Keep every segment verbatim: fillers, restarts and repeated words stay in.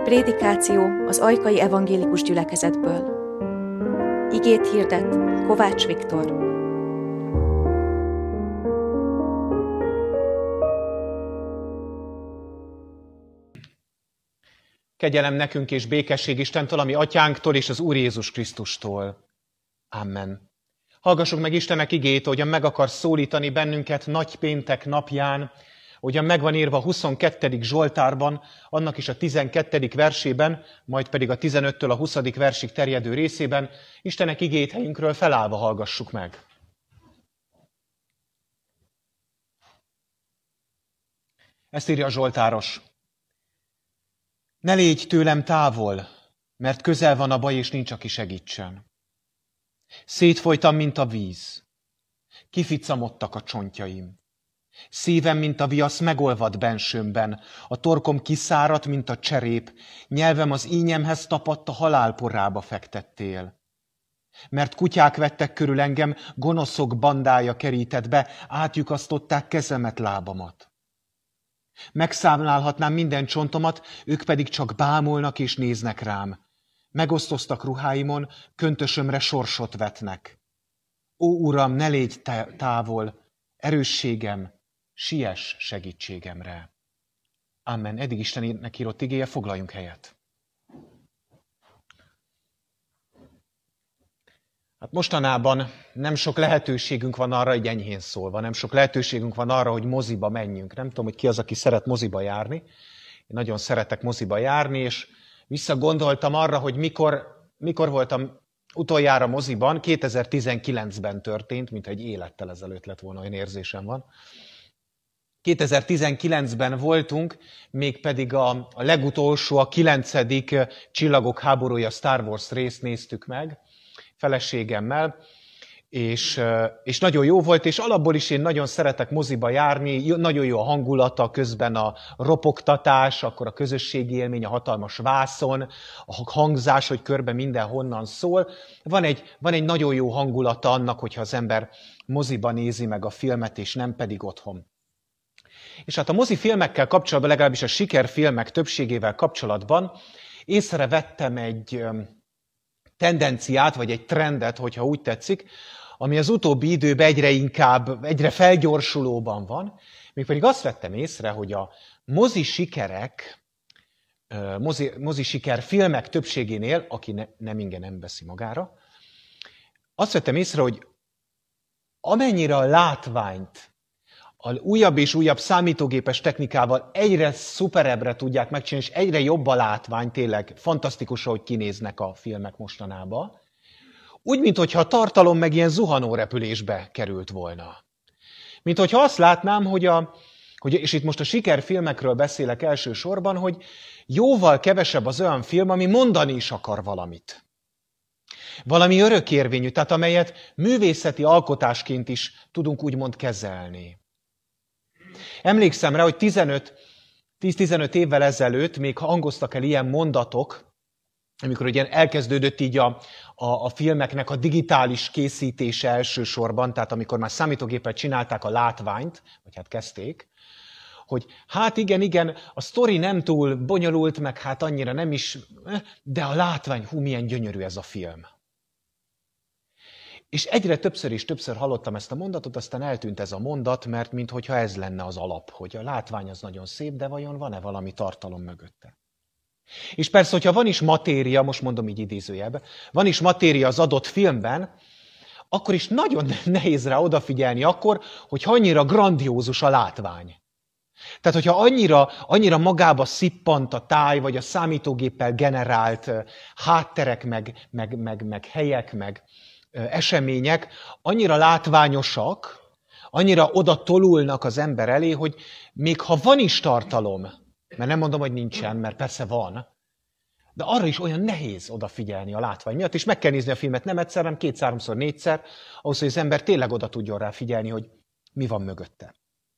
Prédikáció az Ajkai Evangélikus Gyülekezetből. Igét hirdet Kovács Viktor. Kegyelem nekünk és békesség Istentől, ami Atyánktól és az Úr Jézus Krisztustól. Amen. Hallgassuk meg Istenek igét, hogyan meg akar szólítani bennünket nagypéntek napján, hogyan meg van írva a huszonkettedik Zsoltárban, annak is a tizenkettedik versében, majd pedig a tizenöttől a huszadik versig terjedő részében. Istenek igét helyünkről felállva hallgassuk meg. Ezt írja a Zsoltáros. Ne légy tőlem távol, mert közel van a baj, és nincs, aki segítsen. Szétfolytam, mint a víz. Kificamodtak a csontjaim. Szívem, mint a viasz, megolvad bensőmben. A torkom kiszáradt, mint a cserép. Nyelvem az ínyemhez tapadt, a halálporába fektettél. Mert kutyák vettek körül engem, gonoszok bandája kerített be, átlyukasztották kezemet, lábamat. Megszámlálhatnám minden csontomat, ők pedig csak bámulnak és néznek rám. Megosztoztak ruháimon, köntösömre sorsot vetnek. Ó, Uram, ne légy távol, erősségem, siess segítségemre. Amen. Eddig Istennek írott igéje, foglaljunk helyet. Hát mostanában nem sok lehetőségünk van arra, hogy enyhén szólva, nem sok lehetőségünk van arra, hogy moziba menjünk. Nem tudom, hogy ki az, aki szeret moziba járni. Én nagyon szeretek moziba járni, és visszagondoltam arra, hogy mikor, mikor voltam utoljára moziban. kétezer-tizenkilencben történt, mint egy élettel ezelőtt lett volna, olyan érzésem van. kétezer-tizenkilencben voltunk, mégpedig a, a legutolsó, a kilencedik Csillagok háborúja Star Wars részt néztük meg feleségemmel, és, és nagyon jó volt, és alapból is én nagyon szeretek moziba járni, nagyon jó a hangulata, közben a ropogtatás, akkor a közösségi élmény, a hatalmas vászon, a hangzás, hogy körbe mindenhonnan szól. Van egy, van egy nagyon jó hangulata annak, hogyha az ember moziba nézi meg a filmet, és nem pedig otthon. És hát a mozifilmekkel kapcsolatban, legalábbis a sikerfilmek többségével kapcsolatban észrevettem egy tendenciát, vagy egy trendet, hogyha úgy tetszik, ami az utóbbi időben egyre inkább, egyre felgyorsulóban van. Mégpedig azt vettem észre, hogy a mozi sikerek, mozi, mozi siker filmek többségénél, aki ne, nem ingyen nem veszi magára, azt vettem észre, hogy amennyire a látványt a újabb és újabb számítógépes technikával egyre szuperebbre tudják megcsinálni, és egyre jobb a látvány, tényleg fantasztikus, hogy kinéznek a filmek mostanában. Úgy, mintha a tartalom meg ilyen zuhanó repülésbe került volna. Mint hogyha azt látnám, hogy, a, hogy, és itt most a sikerfilmekről beszélek elsősorban, hogy jóval kevesebb az olyan film, ami mondani is akar valamit. Valami örökérvényű, tehát amelyet művészeti alkotásként is tudunk úgymond kezelni. Emlékszem rá, hogy tíz-tizenöt évvel ezelőtt még hangoztak el ilyen mondatok, amikor ugye elkezdődött így a, a, a filmeknek a digitális készítése elsősorban, tehát amikor már számítógéppel csinálták a látványt, vagy hát kezdték, hogy hát igen, igen, a sztori nem túl bonyolult, meg hát annyira nem is, de a látvány, hú, milyen gyönyörű ez a film. És egyre többször és többször hallottam ezt a mondatot, aztán eltűnt ez a mondat, mert minthogyha ez lenne az alap, hogy a látvány az nagyon szép, de vajon van-e valami tartalom mögötte? És persze, hogyha van is matéria, most mondom így idézőjelben, van is matéria az adott filmben, akkor is nagyon nehéz rá odafigyelni akkor, hogy annyira grandiózus a látvány. Tehát, hogyha annyira, annyira magába szippant a táj, vagy a számítógéppel generált hátterek, meg, meg, meg, meg helyek, meg események annyira látványosak, annyira oda tolulnak az ember elé, hogy még ha van is tartalom, mert nem mondom, hogy nincsen, mert persze van, de arra is olyan nehéz odafigyelni a látvány miatt, és meg kell nézni a filmet nem egyszer, hanem kétszer-háromszor, négyszer, ahhoz, hogy az ember tényleg oda tudjon rá figyelni, hogy mi van mögötte.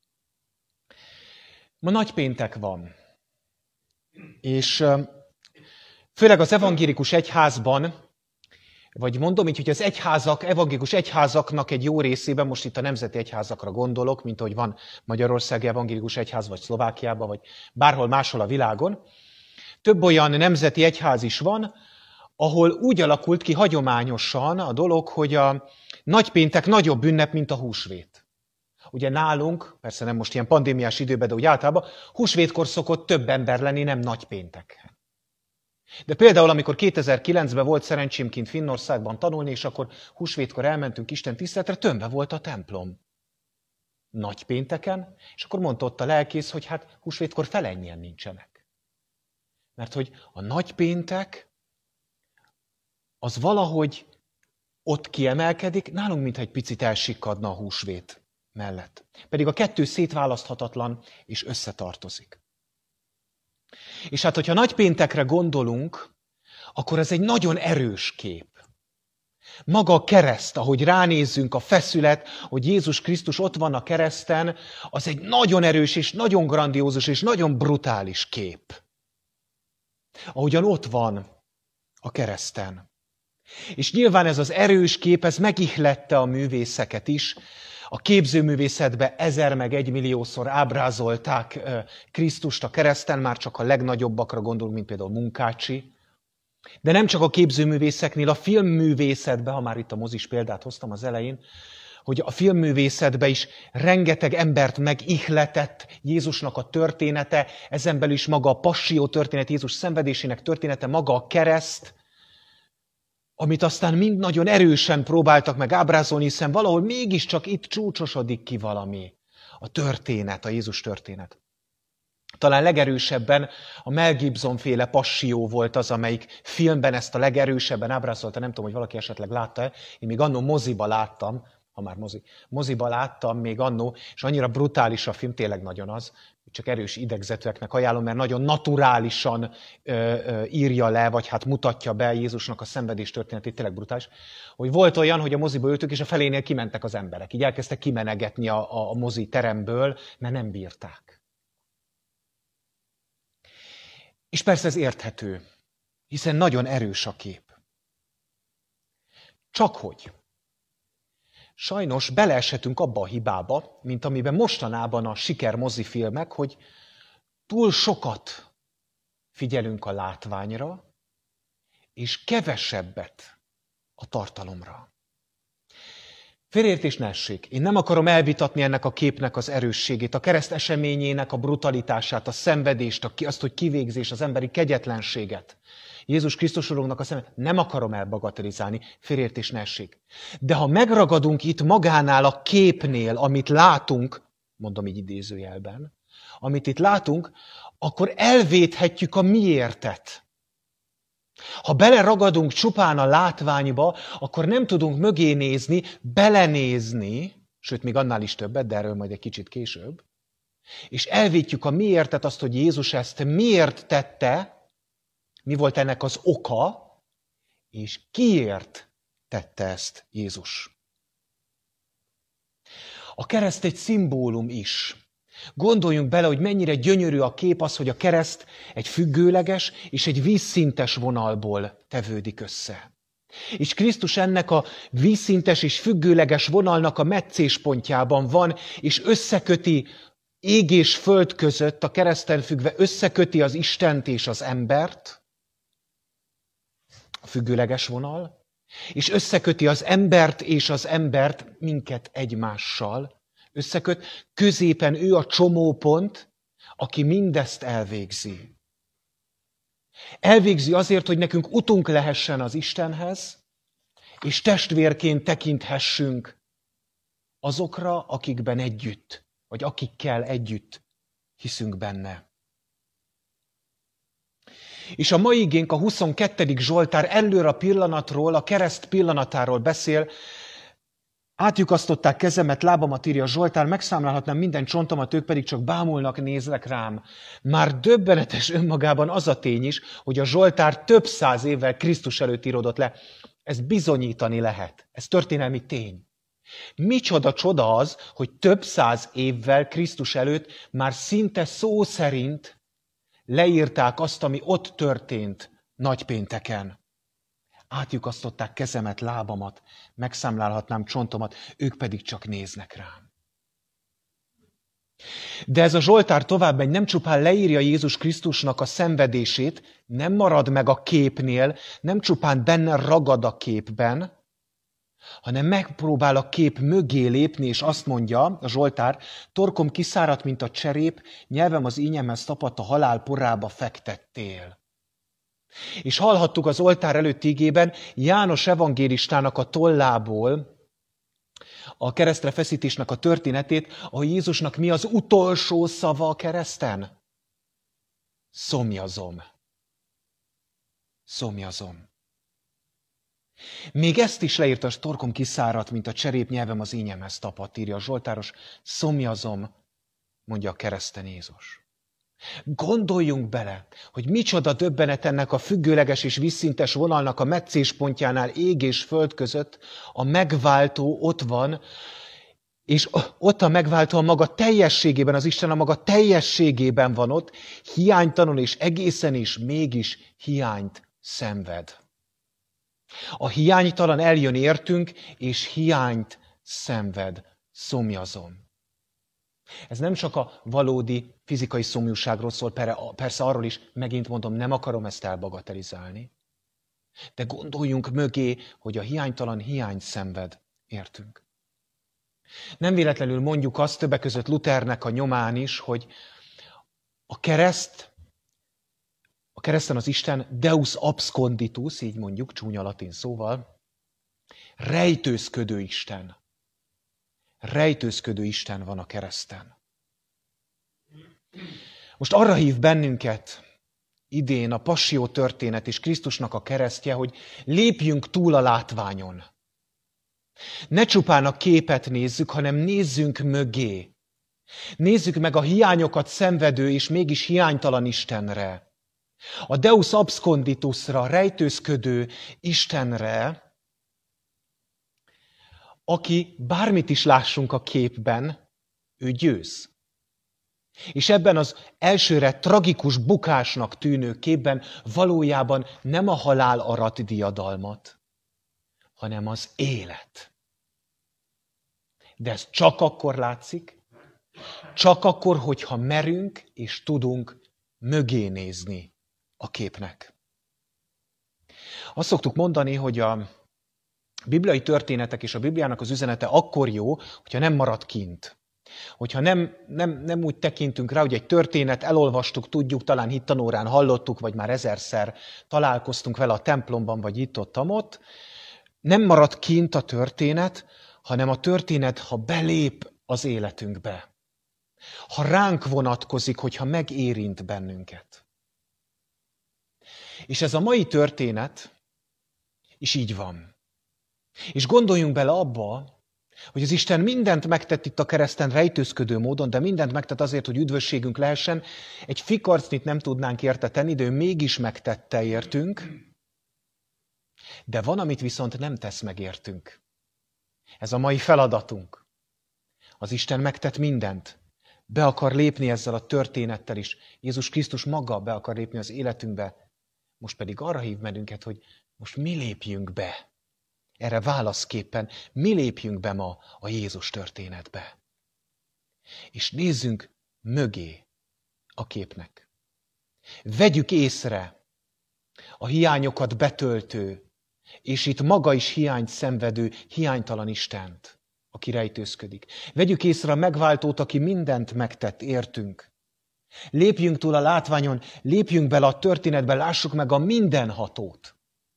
Ma nagypéntek van, és főleg az evangélikus egyházban, vagy mondom így, hogy az egyházak, evangélikus egyházaknak egy jó részében, most itt a nemzeti egyházakra gondolok, mint ahogy van Magyarországi Evangélikus Egyház, vagy Szlovákiában, vagy bárhol máshol a világon. Több olyan nemzeti egyház is van, ahol úgy alakult ki hagyományosan a dolog, hogy a nagypéntek nagyobb ünnep, mint a húsvét. Ugye nálunk, persze nem most ilyen pandémiás időben, de úgy általában, húsvétkor szokott több ember lenni, nem nagypénteken. De például, amikor kétezer-kilencben volt szerencsém kint Finnországban tanulni, és akkor húsvétkor elmentünk Isten tiszteletre, tömve volt a templom. Nagypénteken, és akkor mondta ott a lelkész, hogy hát húsvétkor felennyien nincsenek. Mert hogy a nagypéntek az valahogy ott kiemelkedik, nálunk mintha egy picit elsikkadna a húsvét mellett. Pedig a kettő szétválaszthatatlan és összetartozik. És hát, hogyha nagypéntekre gondolunk, akkor ez egy nagyon erős kép. Maga a kereszt, ahogy ránézzünk, a feszület, hogy Jézus Krisztus ott van a kereszten, az egy nagyon erős és nagyon grandiózus és nagyon brutális kép. Ahogyan ott van a kereszten. És nyilván ez az erős kép, ez megihlette a művészeket is. A képzőművészetbe ezer meg egymilliószor ábrázolták Krisztust a kereszten, már csak a legnagyobbakra gondolunk, mint például Munkácsi. De nem csak a képzőművészeknél, a filmművészetben, ha már itt a mozis példát hoztam az elején, hogy a filmművészetben is rengeteg embert megihletett Jézusnak a története, ezen belül is maga a passió történet, Jézus szenvedésének története, maga a kereszt, amit aztán mind nagyon erősen próbáltak meg ábrázolni, hiszen valahol mégiscsak itt csúcsosodik ki valami. A történet, a Jézus történet. Talán legerősebben a Mel Gibson féle passió volt az, amelyik filmben ezt a legerősebben ábrázolta. Nem tudom, hogy valaki esetleg látta-e. Én még annó moziba láttam, ha már mozi, moziba láttam még annó, és annyira brutális a film, tényleg nagyon az, csak erős idegzetűeknek ajánlom, mert nagyon naturálisan ö, ö, írja le, vagy hát mutatja be Jézusnak a szenvedés történetét, tényleg brutális, hogy volt olyan, hogy a moziba ültük, és a felénél kimentek az emberek. Így elkezdtek kimenegetni a, a, a mozi teremből, mert nem bírták. És persze ez érthető, hiszen nagyon erős a kép. Csak hogy sajnos beleeshetünk abba a hibába, mint amiben mostanában a siker mozifilmek, hogy túl sokat figyelünk a látványra, és kevesebbet a tartalomra. Félreértés ne essék. Én nem akarom elvitatni ennek a képnek az erősségét, a kereszt eseményének a brutalitását, a szenvedést, azt, hogy kivégzés, az emberi kegyetlenséget. Jézus Krisztus Urunknak a szemet nem akarom elbagatelizálni, félreértés ne essék. De ha megragadunk itt magánál a képnél, amit látunk, mondom így idézőjelben, amit itt látunk, akkor elvéthetjük a miértet. Ha beleragadunk csupán a látványba, akkor nem tudunk mögé nézni, belenézni, sőt, még annál is többet, de erről majd egy kicsit később, és elvétjük a miértet, azt, hogy Jézus ezt miért tette, mi volt ennek az oka, és kiért tette ezt Jézus. A kereszt egy szimbólum is. Gondoljunk bele, hogy mennyire gyönyörű a kép az, hogy a kereszt egy függőleges és egy vízszintes vonalból tevődik össze. És Krisztus ennek a vízszintes és függőleges vonalnak a meccéspontjában van, és összeköti ég és föld között, a kereszten függve összeköti az Istent és az embert, a függőleges vonal, és összeköti az embert és az embert minket egymással, összeköt, középen ő a csomópont, aki mindezt elvégzi. Elvégzi azért, hogy nekünk utunk lehessen az Istenhez, és testvérként tekinthessünk azokra, akikben együtt, vagy akikkel együtt hiszünk benne. És a mai igénk a huszonkettedik Zsoltár előre a pillanatról, a kereszt pillanatáról beszél. Átlyukasztották kezemet, lábamat, írja a Zsoltár, megszámlálhatnám minden csontomat, ők pedig csak bámulnak, nézlek rám. Már döbbenetes önmagában az a tény is, hogy a Zsoltár több száz évvel Krisztus előtt íródott le. Ezt bizonyítani lehet. Ez történelmi tény. Micsoda csoda az, hogy több száz évvel Krisztus előtt már szinte szó szerint leírták azt, ami ott történt nagypénteken. Átlyukasztották kezemet, lábamat, megszámlálhatnám csontomat, ők pedig csak néznek rám. De ez a Zsoltár tovább megy, nem csupán leírja Jézus Krisztusnak a szenvedését, nem marad meg a képnél, nem csupán benne ragad a képben, hanem megpróbál a kép mögé lépni, és azt mondja a Zsoltár, torkom kiszáradt, mint a cserép, nyelvem az ínyemhez tapadt, a halál porába fektettél. És hallhattuk az oltár előtt igében János evangélistának a tollából a keresztre feszítésnek a történetét, ahol Jézusnak mi az utolsó szava a kereszten? Szomjazom. Szomjazom. Még ezt is leírta, a torkom kiszáradt, mint a cserép, nyelvem az ínyemhez tapadt, írja a Zsoltáros. Szomjazom, mondja a kereszten Jézus. Gondoljunk bele, hogy micsoda döbbenet ennek a függőleges és vízszintes vonalnak a meccéspontjánál ég és föld között a megváltó ott van, és ott a megváltó a maga teljességében, az Isten a maga teljességében van ott, hiánytalan és egészen is mégis hiányt szenved. A hiánytalan eljön értünk, és hiányt szenved. Szomjazom. Ez nem csak a valódi fizikai szomjúságról szól, persze arról is, megint mondom, nem akarom ezt elbagatelizálni. De gondoljunk mögé, hogy a hiánytalan hiányt szenved értünk. Nem véletlenül mondjuk azt többek között Luthernek a nyomán is, hogy a kereszt, a kereszten az Isten Deus absconditus, így mondjuk csúnya latin szóval, rejtőzködő Isten. Rejtőzködő Isten van a kereszten. Most arra hív bennünket idén a passió történet és Krisztusnak a keresztje, hogy lépjünk túl a látványon. Ne csupán a képet nézzük, hanem nézzünk mögé. Nézzük meg a hiányokat szenvedő és mégis hiánytalan Istenre. A Deus absconditusra, rejtőzködő Istenre, aki bármit is lássunk a képben, ő győz. És ebben az elsőre tragikus bukásnak tűnő képben valójában nem a halál arat diadalmat, hanem az élet. De ez csak akkor látszik, csak akkor, hogyha merünk és tudunk mögé nézni a képnek. Azt szoktuk mondani, hogy a bibliai történetek és a Bibliának az üzenete akkor jó, hogyha nem marad kint. Hogyha nem, nem, nem úgy tekintünk rá, hogy egy történet, elolvastuk, tudjuk, talán hittanórán hallottuk, vagy már ezerszer találkoztunk vele a templomban, vagy itt-ott-amott, nem marad kint a történet, hanem a történet, ha belép az életünkbe. Ha ránk vonatkozik, hogyha megérint bennünket. És ez a mai történet is így van. És gondoljunk bele abba, hogy az Isten mindent megtett itt a kereszten rejtőzködő módon, de mindent megtett azért, hogy üdvösségünk lehessen. Egy fikarcnit nem tudnánk érte tenni, de ő mégis megtette értünk. De van, amit viszont nem tesz meg értünk. Ez a mai feladatunk. Az Isten megtett mindent. Be akar lépni ezzel a történettel is. Jézus Krisztus maga be akar lépni az életünkbe. Most pedig arra hív bennünket, hogy most mi lépjünk be. Erre válaszképpen mi lépjünk be ma a Jézus történetbe. És nézzünk mögé a képnek. Vegyük észre a hiányokat betöltő, és itt maga is hiányt szenvedő, hiánytalan Istent, aki rejtőzködik. Vegyük észre a megváltót, aki mindent megtett értünk. Lépjünk túl a látványon, lépjünk bele a történetbe, lássuk meg a mindenhatót,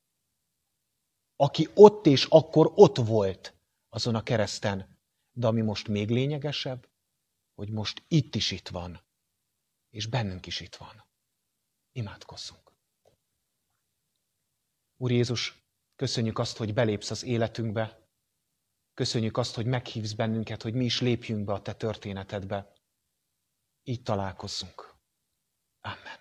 aki ott és akkor ott volt azon a kereszten. De ami most még lényegesebb, hogy most itt is itt van, és bennünk is itt van. Imádkozzunk. Úr Jézus, köszönjük azt, hogy belépsz az életünkbe. Köszönjük azt, hogy meghívsz bennünket, hogy mi is lépjünk be a te történetedbe. Így találkozzunk. Amen.